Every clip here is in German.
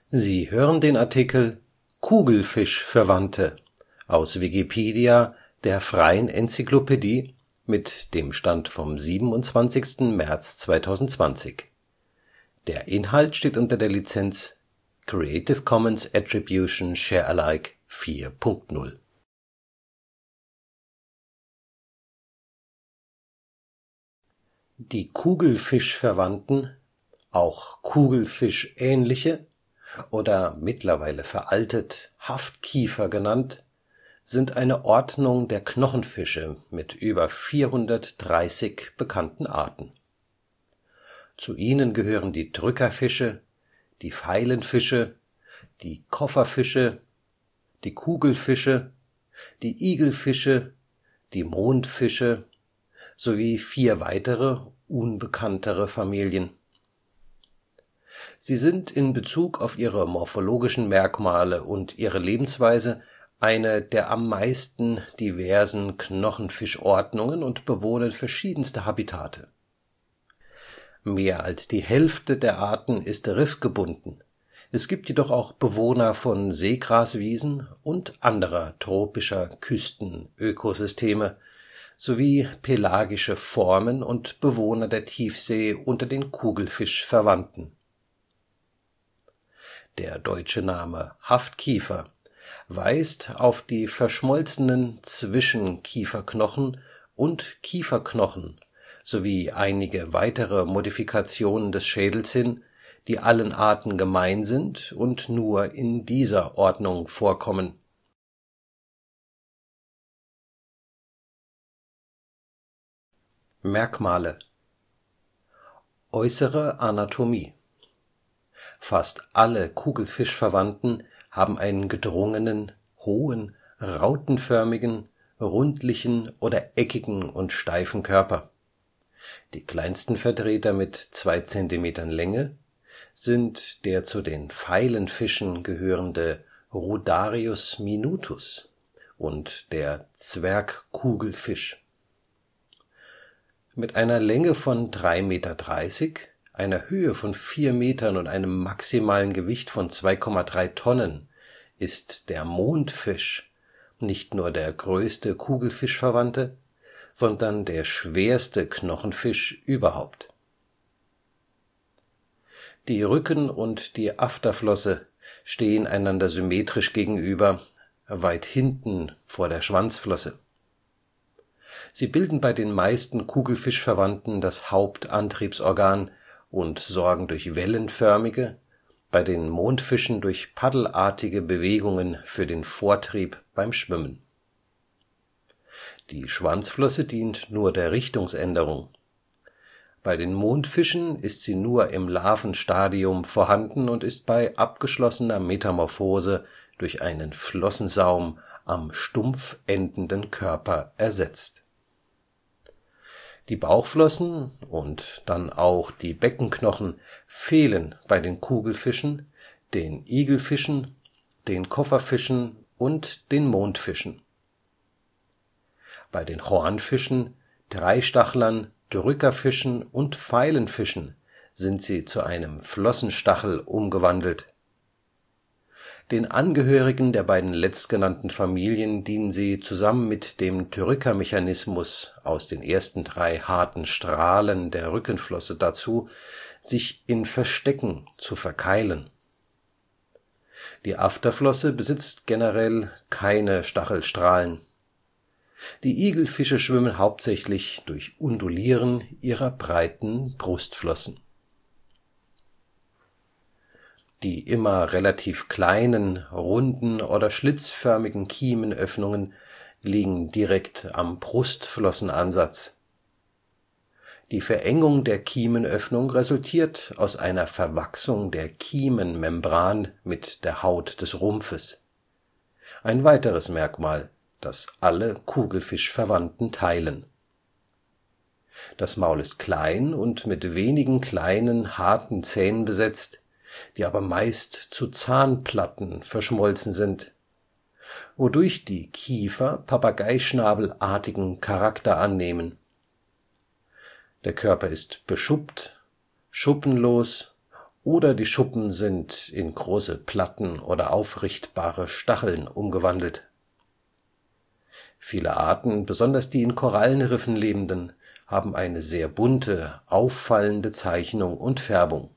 Sie hören den Artikel Kugelfischverwandte, aus Wikipedia, der freien Enzyklopädie. Mit dem Stand vom Der Inhalt steht unter der Lizenz Creative Commons Attribution Share Alike 4 Punkt 0. Die Kugelfischverwandten, auch Kugelfischähnliche oder mittlerweile veraltet Haftkiefer genannt, sind eine Ordnung der Knochenfische mit über 430 bekannten Arten. Zu ihnen gehören die Drückerfische, die Pfeilenfische, die Kofferfische, die Kugelfische, die Igelfische, die Mondfische sowie 4 weitere, unbekanntere Familien. Sie sind in Bezug auf ihre morphologischen Merkmale und ihre Lebensweise eine der am meisten diversen Knochenfischordnungen und bewohnen verschiedenste Habitate. Mehr als die Hälfte der Arten ist riffgebunden, es gibt jedoch auch Bewohner von Seegraswiesen und anderer tropischer Küstenökosysteme sowie pelagische Formen und Bewohner der Tiefsee unter den Kugelfischverwandten. Der deutsche Name Haftkiefer weist auf die verschmolzenen Zwischenkieferknochen und Kieferknochen sowie einige weitere Modifikationen des Schädels hin, die allen Arten gemein sind und nur in dieser Ordnung vorkommen. Merkmale: Äußere Anatomie: Fast alle Kugelfischverwandten haben einen gedrungenen, hohen, rautenförmigen, rundlichen oder eckigen und steifen Körper. Die kleinsten Vertreter mit 2 Zentimetern Länge sind der zu den Pfeilenfischen gehörende Rudarius minutus und der Zwergkugelfisch. Mit einer Länge von 3,30 Meter, einer Höhe von 4 Metern und einem maximalen Gewicht von 2,3 Tonnen ist der Mondfisch nicht nur der größte Kugelfischverwandte, sondern der schwerste Knochenfisch überhaupt. Die Rücken- und die Afterflosse stehen einander symmetrisch gegenüber, weit hinten vor der Schwanzflosse. Sie bilden bei den meisten Kugelfischverwandten das Hauptantriebsorgan und sorgen durch wellenförmige, bei den Mondfischen durch paddelartige Bewegungen für den Vortrieb beim Schwimmen. Die Schwanzflosse dient nur der Richtungsänderung. Bei den Mondfischen ist sie nur im Larvenstadium vorhanden und ist bei abgeschlossener Metamorphose durch einen Flossensaum am stumpf endenden Körper ersetzt. Die Bauchflossen und dann auch die Beckenknochen fehlen bei den Kugelfischen, den Igelfischen, den Kofferfischen und den Mondfischen. Bei den Hornfischen, Dreistachlern, Drückerfischen und Pfeilenfischen sind sie zu einem Flossenstachel umgewandelt. Den Angehörigen der beiden letztgenannten Familien dienen sie zusammen mit dem Drückermechanismus aus den ersten 3 harten Strahlen der Rückenflosse dazu, sich in Verstecken zu verkeilen. Die Afterflosse besitzt generell keine Stachelstrahlen. Die Igelfische schwimmen hauptsächlich durch Undulieren ihrer breiten Brustflossen. Die immer relativ kleinen, runden oder schlitzförmigen Kiemenöffnungen liegen direkt am Brustflossenansatz. Die Verengung der Kiemenöffnung resultiert aus einer Verwachsung der Kiemenmembran mit der Haut des Rumpfes. Ein weiteres Merkmal, das alle Kugelfischverwandten teilen. Das Maul ist klein und mit wenigen kleinen, harten Zähnen besetzt, die aber meist zu Zahnplatten verschmolzen sind, wodurch die Kiefer papageischnabelartigen Charakter annehmen. Der Körper ist beschuppt, schuppenlos oder die Schuppen sind in große Platten oder aufrichtbare Stacheln umgewandelt. Viele Arten, besonders die in Korallenriffen lebenden, haben eine sehr bunte, auffallende Zeichnung und Färbung.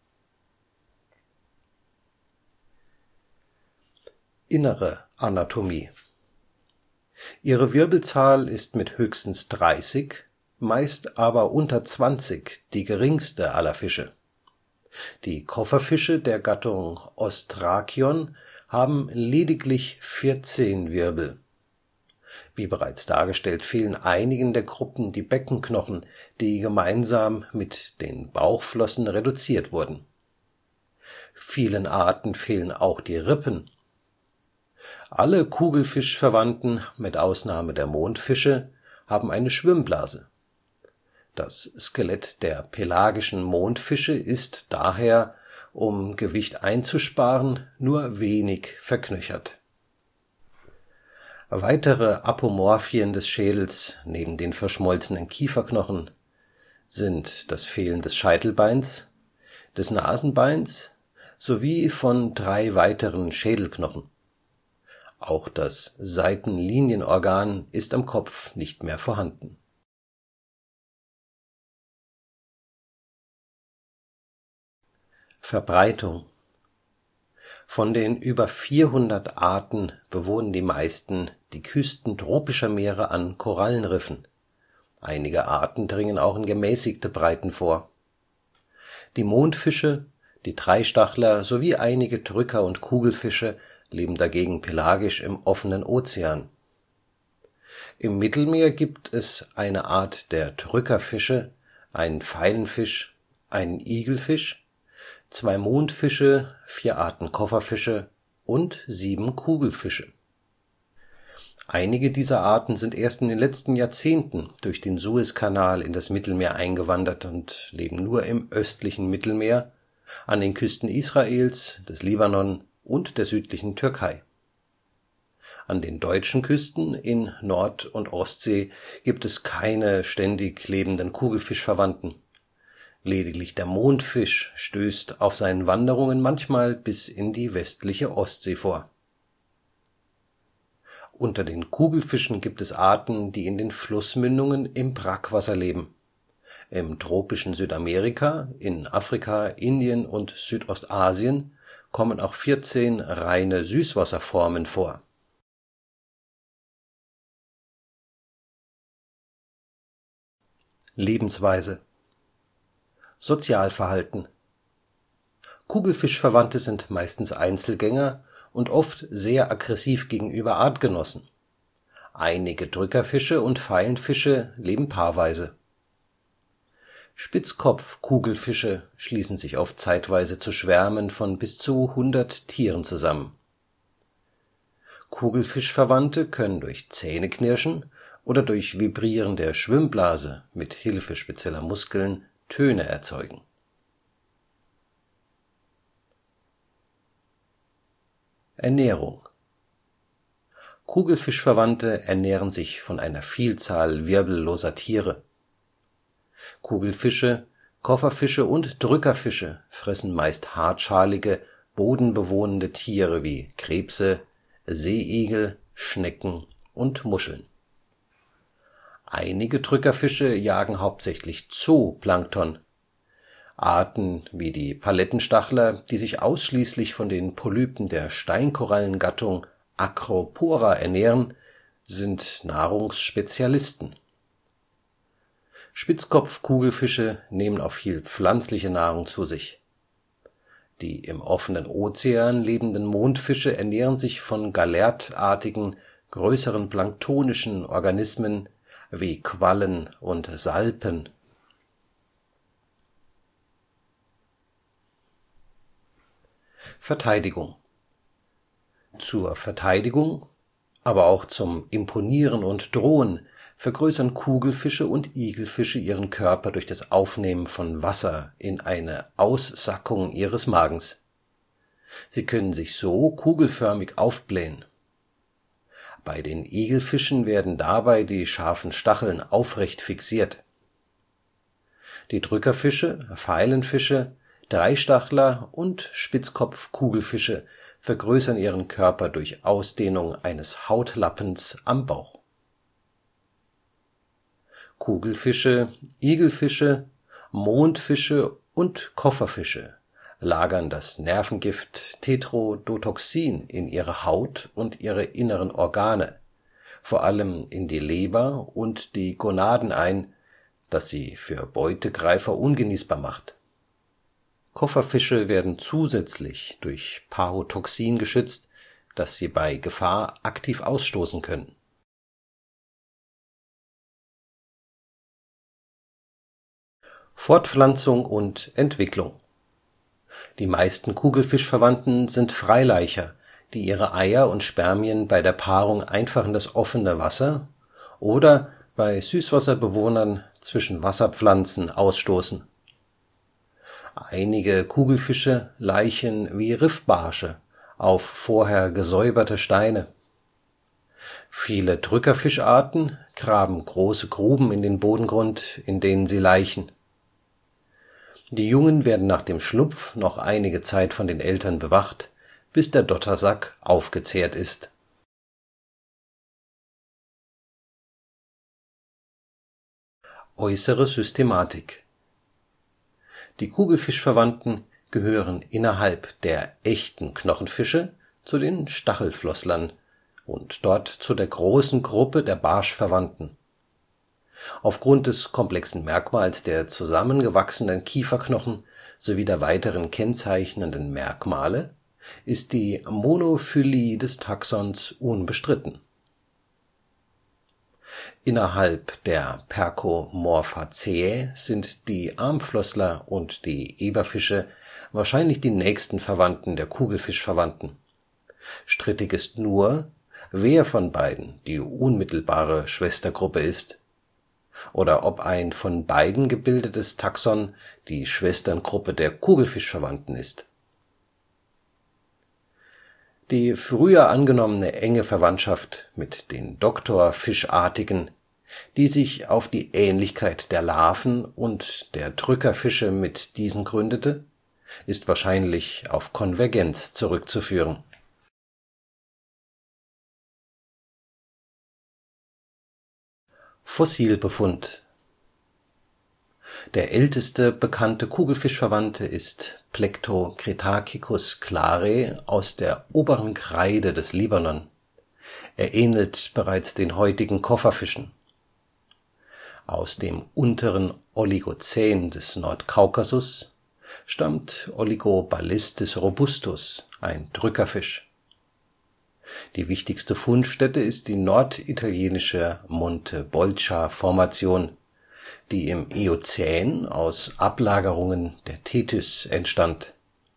Innere Anatomie. Ihre Wirbelzahl ist mit höchstens 30, meist aber unter 20 die geringste aller Fische. Die Kofferfische der Gattung Ostrakion haben lediglich 14 Wirbel. Wie bereits dargestellt, fehlen einigen der Gruppen die Beckenknochen, die gemeinsam mit den Bauchflossen reduziert wurden. Vielen Arten fehlen auch die Rippen. Alle Kugelfischverwandten, mit Ausnahme der Mondfische, haben eine Schwimmblase. Das Skelett der pelagischen Mondfische ist daher, um Gewicht einzusparen, nur wenig verknöchert. Weitere Apomorphien des Schädels neben den verschmolzenen Kieferknochen sind das Fehlen des Scheitelbeins, des Nasenbeins sowie von 3 weiteren Schädelknochen. Auch das Seitenlinienorgan ist am Kopf nicht mehr vorhanden. Verbreitung. Von den über 400 Arten bewohnen die meisten die Küsten tropischer Meere an Korallenriffen. Einige Arten dringen auch in gemäßigte Breiten vor. Die Mondfische, die Dreistachler sowie einige Drücker - und Kugelfische leben dagegen pelagisch im offenen Ozean. Im Mittelmeer gibt es eine Art der Drückerfische, einen Pfeilenfisch, einen Igelfisch, 2 Mondfische, 4 Arten Kofferfische und 7 Kugelfische. Einige dieser Arten sind erst in den letzten Jahrzehnten durch den Suezkanal in das Mittelmeer eingewandert und leben nur im östlichen Mittelmeer, an den Küsten Israels, des Libanon und der südlichen Türkei. An den deutschen Küsten in Nord - und Ostsee gibt es keine ständig lebenden Kugelfischverwandten. Lediglich der Mondfisch stößt auf seinen Wanderungen manchmal bis in die westliche Ostsee vor. Unter den Kugelfischen gibt es Arten, die in den Flussmündungen im Brackwasser leben. Im tropischen Südamerika, in Afrika, Indien und Südostasien kommen auch 14 reine Süßwasserformen vor. Lebensweise. Sozialverhalten. Kugelfischverwandte sind meistens Einzelgänger und oft sehr aggressiv gegenüber Artgenossen. Einige Drückerfische und Pfeilenfische leben paarweise. Spitzkopfkugelfische schließen sich oft zeitweise zu Schwärmen von bis zu 100 Tieren zusammen. Kugelfischverwandte können durch Zähneknirschen oder durch Vibrieren der Schwimmblase mit Hilfe spezieller Muskeln Töne erzeugen. Ernährung. Kugelfischverwandte ernähren sich von einer Vielzahl wirbelloser Tiere. Kugelfische, Kofferfische und Drückerfische fressen meist hartschalige, bodenbewohnende Tiere wie Krebse, Seeigel, Schnecken und Muscheln. Einige Drückerfische jagen hauptsächlich Zooplankton. Arten wie die Palettenstachler, die sich ausschließlich von den Polypen der Steinkorallengattung Acropora ernähren, sind Nahrungsspezialisten. Spitzkopfkugelfische nehmen auch viel pflanzliche Nahrung zu sich. Die im offenen Ozean lebenden Mondfische ernähren sich von galertartigen, größeren planktonischen Organismen wie Quallen und Salpen. Verteidigung. Zur Verteidigung, aber auch zum Imponieren und Drohen vergrößern Kugelfische und Igelfische ihren Körper durch das Aufnehmen von Wasser in eine Aussackung ihres Magens. Sie können sich so kugelförmig aufblähen. Bei den Igelfischen werden dabei die scharfen Stacheln aufrecht fixiert. Die Drückerfische, Pfeilenfische, Dreistachler und Spitzkopf-Kugelfische vergrößern ihren Körper durch Ausdehnung eines Hautlappens am Bauch. Kugelfische, Igelfische, Mondfische und Kofferfische lagern das Nervengift Tetrodotoxin in ihre Haut und ihre inneren Organe, vor allem in die Leber und die Gonaden ein, das sie für Beutegreifer ungenießbar macht. Kofferfische werden zusätzlich durch Parotoxin geschützt, das sie bei Gefahr aktiv ausstoßen können. Fortpflanzung und Entwicklung. Die meisten Kugelfischverwandten sind Freileicher, die ihre Eier und Spermien bei der Paarung einfach in das offene Wasser oder bei Süßwasserbewohnern zwischen Wasserpflanzen ausstoßen. Einige Kugelfische laichen wie Riffbarsche auf vorher gesäuberte Steine. Viele Drückerfischarten graben große Gruben in den Bodengrund, in denen sie laichen. Die Jungen werden nach dem Schlupf noch einige Zeit von den Eltern bewacht, bis der Dottersack aufgezehrt ist. Äußere Systematik. Die Kugelfischverwandten gehören innerhalb der echten Knochenfische zu den Stachelflosslern und dort zu der großen Gruppe der Barschverwandten. Aufgrund des komplexen Merkmals der zusammengewachsenen Kieferknochen sowie der weiteren kennzeichnenden Merkmale ist die Monophylie des Taxons unbestritten. Innerhalb der Percomorphaceae sind die Armflossler und die Eberfische wahrscheinlich die nächsten Verwandten der Kugelfischverwandten. Strittig ist nur, wer von beiden die unmittelbare Schwestergruppe ist oder ob ein von beiden gebildetes Taxon die Schwesterngruppe der Kugelfischverwandten ist. Die früher angenommene enge Verwandtschaft mit den Doktorfischartigen, die sich auf die Ähnlichkeit der Larven und der Drückerfische mit diesen gründete, ist wahrscheinlich auf Konvergenz zurückzuführen. Fossilbefund. Der älteste bekannte Kugelfischverwandte ist Plectocretacicus clare aus der Oberen Kreide des Libanon. Er ähnelt bereits den heutigen Kofferfischen. Aus dem unteren Oligozän des Nordkaukasus stammt Oligobalistis robustus, ein Drückerfisch. Die wichtigste Fundstätte ist die norditalienische Monte-Bolcha-Formation, die im Eozän aus Ablagerungen der Tethys entstand.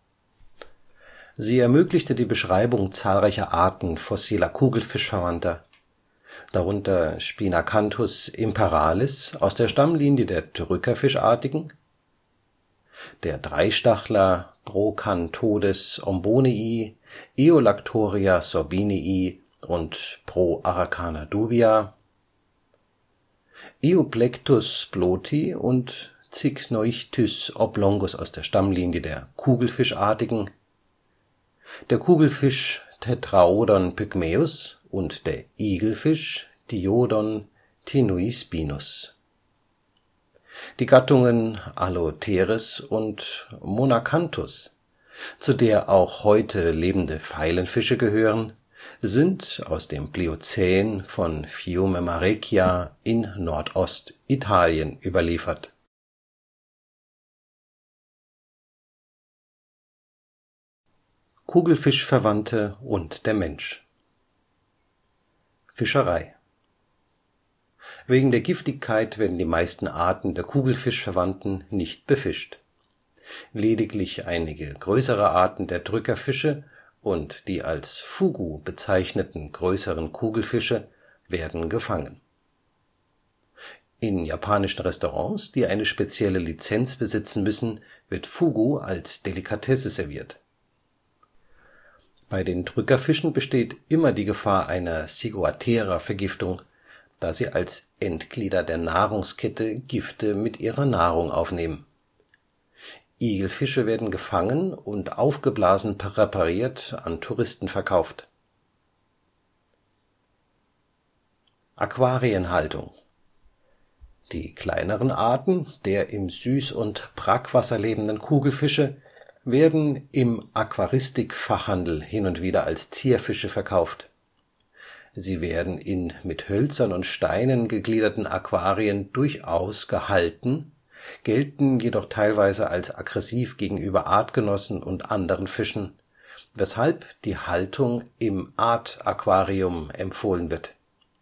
Sie ermöglichte die Beschreibung zahlreicher Arten fossiler Kugelfischverwandter, darunter Spinacanthus imperalis aus der Stammlinie der Drückerfischartigen, der Dreistachler Brocanthodes ombonei, Eolactoria sorbinei und Proaracana dubia, Eoplectus sploti und Cycnoichthys oblongus aus der Stammlinie der Kugelfischartigen, der Kugelfisch Tetraodon pygmaeus und der Igelfisch Diodon tenuispinus. Die Gattungen Alloteres und Monacanthus, zu der auch heute lebende Pfeilenfische gehören, sind aus dem Pliozän von Fiume-Marecchia in Nordostitalien überliefert. Kugelfischverwandte und der Mensch. Fischerei. Wegen der Giftigkeit werden die meisten Arten der Kugelfischverwandten nicht befischt. Lediglich einige größere Arten der Drückerfische und die als Fugu bezeichneten größeren Kugelfische werden gefangen. In japanischen Restaurants, die eine spezielle Lizenz besitzen müssen, wird Fugu als Delikatesse serviert. Bei den Drückerfischen besteht immer die Gefahr einer Ciguatera-Vergiftung, da sie als Endglieder der Nahrungskette Gifte mit ihrer Nahrung aufnehmen. Igelfische werden gefangen und aufgeblasen präpariert an Touristen verkauft. Aquarienhaltung: Die kleineren Arten der im Süß - und Brackwasser lebenden Kugelfische werden im Aquaristikfachhandel hin und wieder als Zierfische verkauft. Sie werden in mit Hölzern und Steinen gegliederten Aquarien durchaus gehalten, gelten jedoch teilweise als aggressiv gegenüber Artgenossen und anderen Fischen, weshalb die Haltung im Artaquarium empfohlen wird.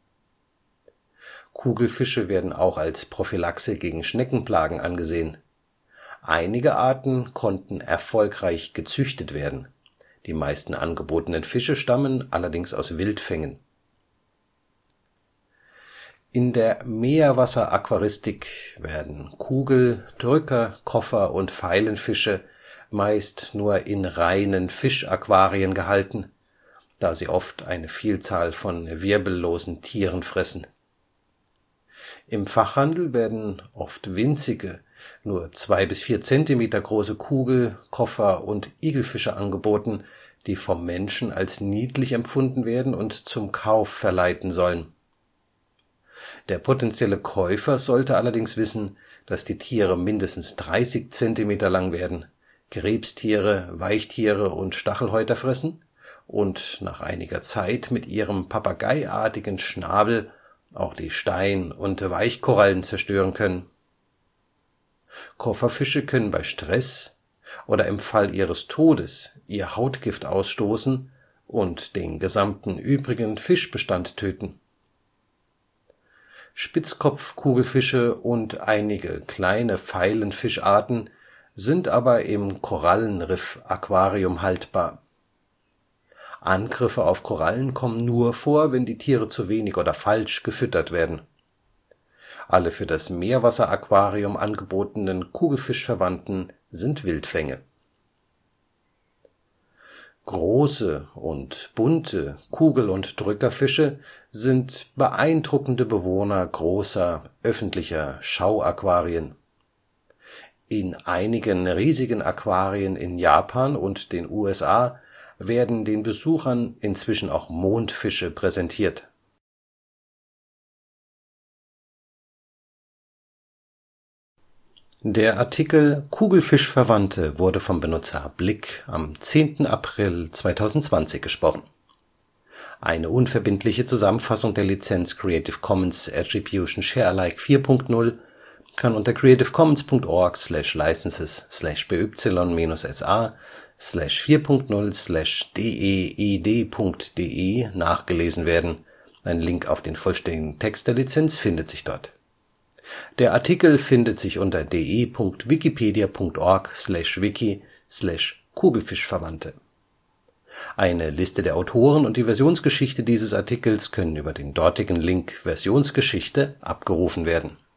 Kugelfische werden auch als Prophylaxe gegen Schneckenplagen angesehen. Einige Arten konnten erfolgreich gezüchtet werden, die meisten angebotenen Fische stammen allerdings aus Wildfängen. In der Meerwasseraquaristik werden Kugel -, Drücker -, Koffer - und Pfeilenfische meist nur in reinen Fischaquarien gehalten, da sie oft eine Vielzahl von wirbellosen Tieren fressen. Im Fachhandel werden oft winzige, nur 2 bis 4 Zentimeter große Kugel -, Koffer - und Igelfische angeboten, die vom Menschen als niedlich empfunden werden und zum Kauf verleiten sollen. Der potenzielle Käufer sollte allerdings wissen, dass die Tiere mindestens 30 Zentimeter lang werden, Krebstiere, Weichtiere und Stachelhäuter fressen und nach einiger Zeit mit ihrem papageiartigen Schnabel auch die Stein - und Weichkorallen zerstören können. Kofferfische können bei Stress oder im Fall ihres Todes ihr Hautgift ausstoßen und den gesamten übrigen Fischbestand töten. Spitzkopfkugelfische und einige kleine Pfeilenfischarten sind aber im Korallenriff-Aquarium haltbar. Angriffe auf Korallen kommen nur vor, wenn die Tiere zu wenig oder falsch gefüttert werden. Alle für das Meerwasseraquarium angebotenen Kugelfischverwandten sind Wildfänge. Große und bunte Kugel - und Drückerfische sind beeindruckende Bewohner großer öffentlicher Schauaquarien. In einigen riesigen Aquarien in Japan und den USA werden den Besuchern inzwischen auch Mondfische präsentiert. Der Artikel Kugelfischverwandte wurde vom Benutzer Blick am 10. April 2020 gesprochen. Eine unverbindliche Zusammenfassung der Lizenz Creative Commons Attribution Share Alike 4 Punkt 0 kann unter creativecommons.org/licenses/by-sa/4.0/deed.de nachgelesen werden. Ein Link auf den vollständigen Text der Lizenz findet sich dort. Der Artikel findet sich unter de.wikipedia.org/wiki/Kugelfischverwandte. Eine Liste der Autoren und die Versionsgeschichte dieses Artikels können über den dortigen Link Versionsgeschichte abgerufen werden